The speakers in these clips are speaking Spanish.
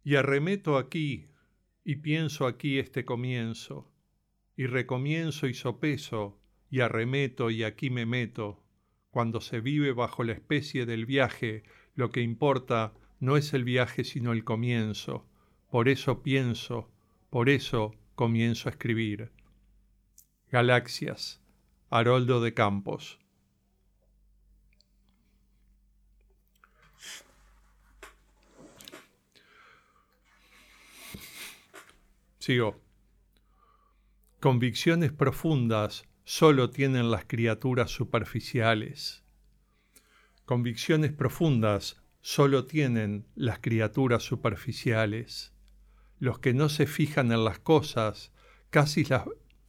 Y arremeto aquí, y pienso aquí este comienzo, y recomienzo y sopeso, y arremeto y aquí me meto. Cuando se vive bajo la especie del viaje, lo que importa no es el viaje sino el comienzo. Por eso pienso, por eso comienzo a escribir. Galaxias, Haroldo de Campos. Sigo. Convicciones profundas solo tienen las criaturas superficiales. Convicciones profundas solo tienen las criaturas superficiales. Los que no se fijan en las cosas, casi las...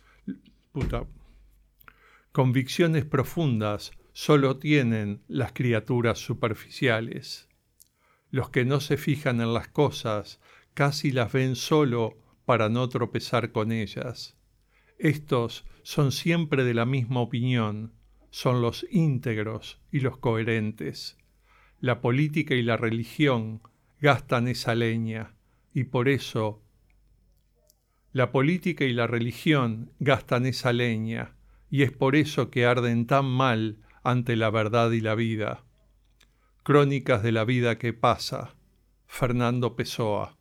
Convicciones profundas solo tienen las criaturas superficiales. Los que no se fijan en las cosas, casi las ven solo para no tropezar con ellas. Estos son siempre de la misma opinión, son los íntegros y los coherentes. La política y la religión gastan esa leña, y por eso la política y la religión gastan esa leña, y es por eso que arden tan mal ante la verdad y la vida. Crónicas de la vida que pasa, Fernando Pessoa.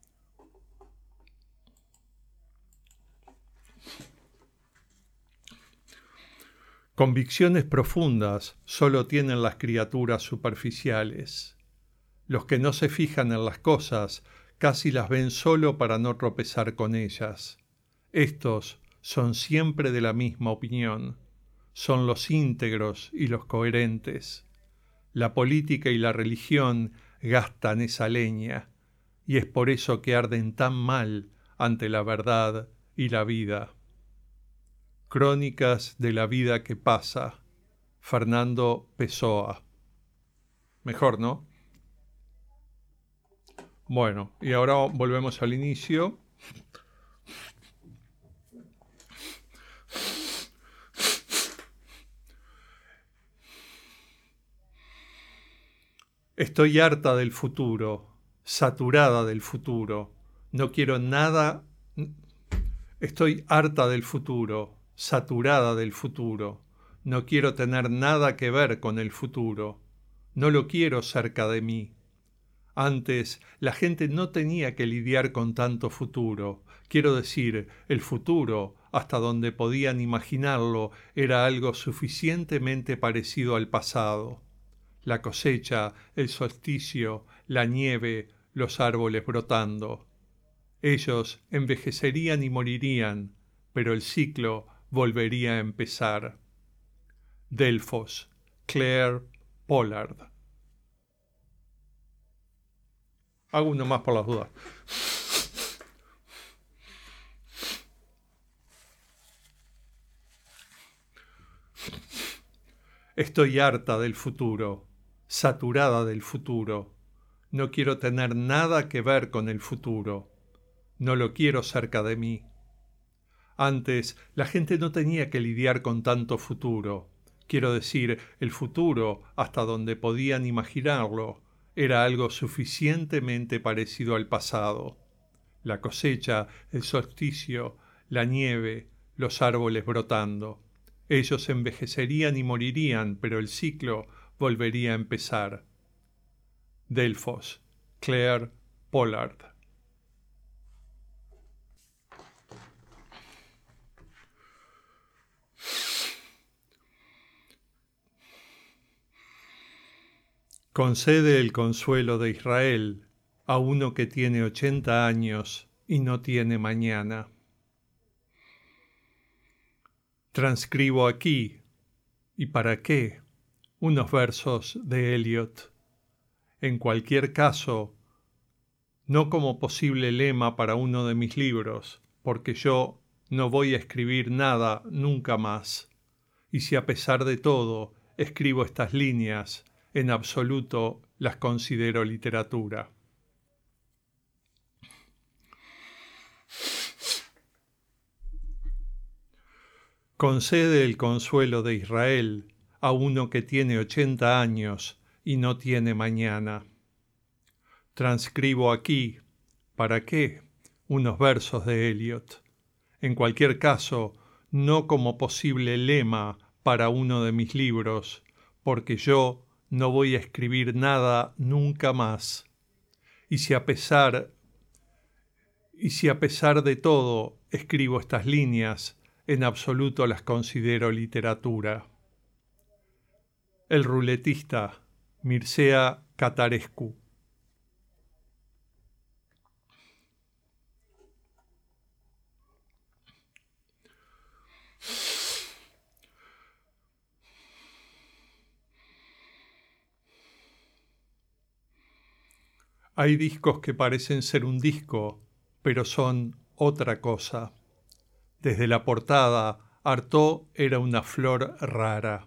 Convicciones profundas solo tienen las criaturas superficiales. Los que no se fijan en las cosas casi las ven solo para no tropezar con ellas. Estos son siempre de la misma opinión. Son los íntegros y los coherentes. La política y la religión gastan esa leña, y es por eso que arden tan mal ante la verdad y la vida. Crónicas de la vida que pasa, Fernando Pessoa. Mejor, ¿no? Bueno, y ahora volvemos al inicio. Estoy harta del futuro, saturada del futuro. No quiero nada. Estoy harta del futuro, saturada del futuro. No quiero tener nada que ver con el futuro. No lo quiero cerca de mí. Antes, la gente no tenía que lidiar con tanto futuro. Quiero decir, el futuro, hasta donde podían imaginarlo, era algo suficientemente parecido al pasado. La cosecha, el solsticio, la nieve, los árboles brotando. Ellos envejecerían y morirían, pero el ciclo volvería a empezar. Delfos, Claire Pollard. Hago uno más por las dudas. Estoy harta del futuro, saturada del futuro. No quiero tener nada que ver con el futuro. No lo quiero cerca de mí. Antes, la gente no tenía que lidiar con tanto futuro. Quiero decir, el futuro, hasta donde podían imaginarlo, era algo suficientemente parecido al pasado. La cosecha, el solsticio, la nieve, los árboles brotando. Ellos envejecerían y morirían, pero el ciclo volvería a empezar. Delfos, Claire Pollard. Concede el consuelo de Israel a uno que tiene 80 años y no tiene mañana. Transcribo aquí, ¿y para qué?, unos versos de Eliot. En cualquier caso, no como posible lema para uno de mis libros, porque yo no voy a escribir nada nunca más. Y si a pesar de todo escribo estas líneas, en absoluto las considero literatura. Concede el consuelo de Israel a uno que tiene 80 años y no tiene mañana. Transcribo aquí, ¿Para qué unos versos de Eliot? En cualquier caso, no como posible lema para uno de mis libros, porque yo no voy a escribir nada nunca más. Y si a pesar de todo escribo estas líneas, en absoluto las considero literatura. El ruletista, Mircea Catarescu. Hay discos que parecen ser un disco, pero son otra cosa. Desde la portada, Artaud era una flor rara.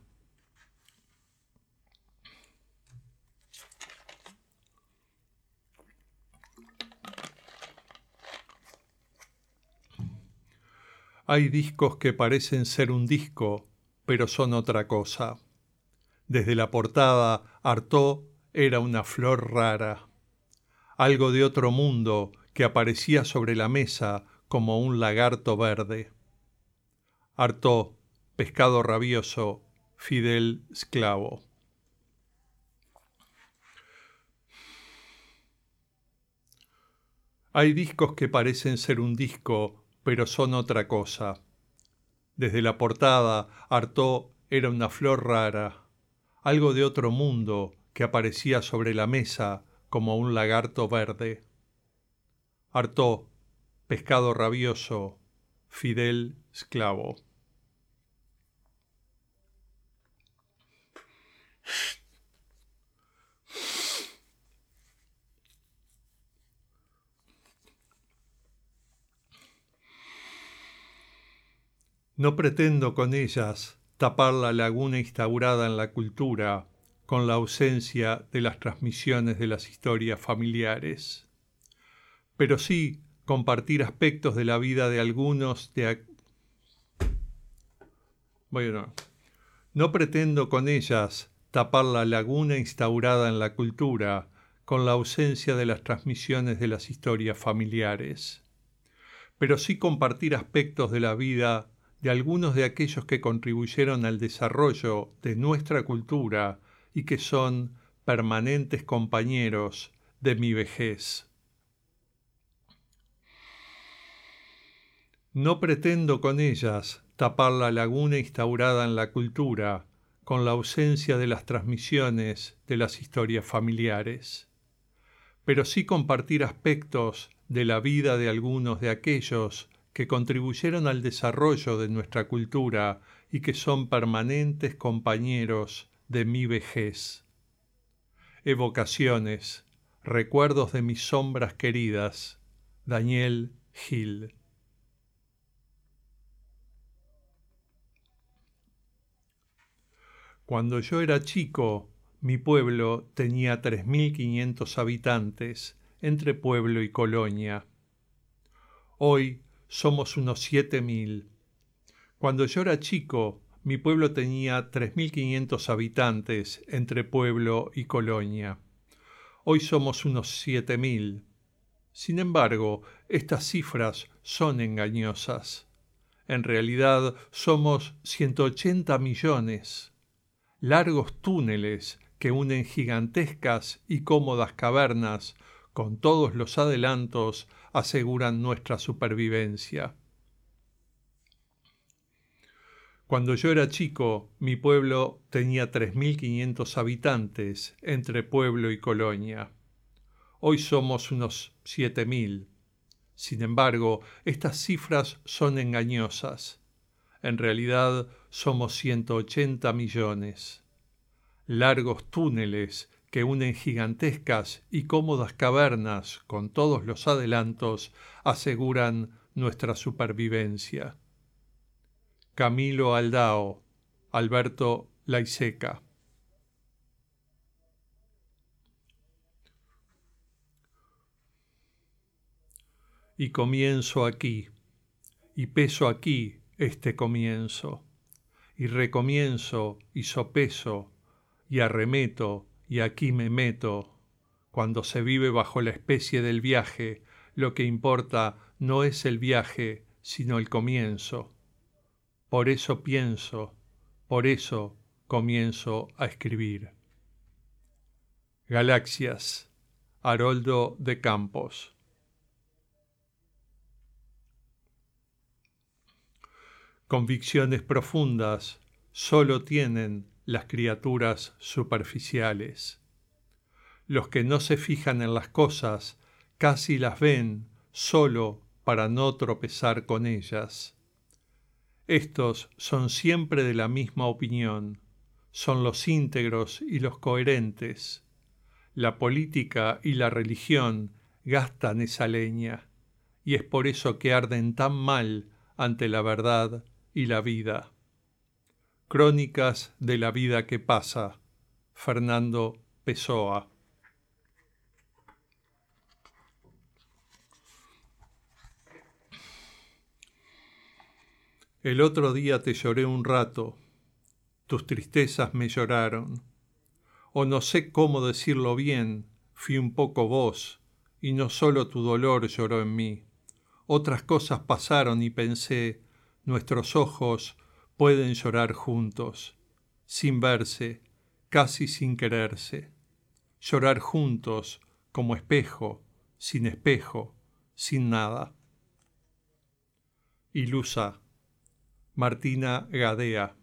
Hay discos que parecen ser un disco, pero son otra cosa. Desde la portada, Artaud era una flor rara. Algo de otro mundo que aparecía sobre la mesa como un lagarto verde. Artaud, pescado rabioso, Fidel Esclavo. Hay discos que parecen ser un disco, pero son otra cosa. Desde la portada, Artaud era una flor rara, algo de otro mundo que aparecía sobre la mesa como un lagarto verde. Artaud, pescado rabioso, Fidel Esclavo. No pretendo con ellas tapar la laguna instaurada en la cultura con la ausencia de las transmisiones de las historias familiares, pero sí compartir aspectos de la vida de algunos de... Bueno, no pretendo con ellas tapar la laguna instaurada en la cultura con la ausencia de las transmisiones de las historias familiares, pero sí compartir aspectos de la vida de algunos de aquellos que contribuyeron al desarrollo de nuestra cultura y que son permanentes compañeros de mi vejez. No pretendo con ellas tapar la laguna instaurada en la cultura con la ausencia de las transmisiones de las historias familiares, pero sí compartir aspectos de la vida de algunos de aquellos que contribuyeron al desarrollo de nuestra cultura y que son permanentes compañeros de mi vejez. Evocaciones, recuerdos de mis sombras queridas, Daniel Gil. Cuando yo era chico, mi pueblo tenía 3.500 habitantes, entre pueblo y colonia. Hoy somos unos 7.000. Cuando yo era chico, mi pueblo tenía 3.500 habitantes, entre pueblo y colonia. Hoy somos unos 7.000. Sin embargo, estas cifras son engañosas. En realidad somos 180 millones. Largos túneles que unen gigantescas y cómodas cavernas con todos los adelantos aseguran nuestra supervivencia. Cuando yo era chico, mi pueblo tenía 3.500 habitantes entre pueblo y colonia. Hoy somos unos 7.000. Sin embargo, estas cifras son engañosas. En realidad somos 180 millones. Largos túneles que unen gigantescas y cómodas cavernas con todos los adelantos aseguran nuestra supervivencia. Camilo Aldao, Alberto Laiseca. Y comienzo aquí, y peso aquí este comienzo, y recomienzo y sopeso, y arremeto, y aquí me meto, cuando se vive bajo la especie del viaje, Lo que importa no es el viaje, sino el comienzo. Por eso pienso, por eso comienzo a escribir. Galaxias, Haroldo de Campos. Convicciones profundas solo tienen las criaturas superficiales. Los que no se fijan en las cosas casi las ven solo para no tropezar con ellas. Estos son siempre de la misma opinión, son los íntegros y los coherentes. La política y la religión gastan esa leña, y es por eso que arden tan mal ante la verdad y la vida. Crónicas de la vida que pasa, Fernando Pessoa. El otro día te lloré un rato, tus tristezas me lloraron, o no sé cómo decirlo bien, fui un poco vos, y no solo tu dolor lloró en mí. Otras cosas pasaron y pensé, nuestros ojos pueden llorar juntos, sin verse, casi sin quererse. Llorar juntos, como espejo, sin nada. Ilusa, Martina Gadea.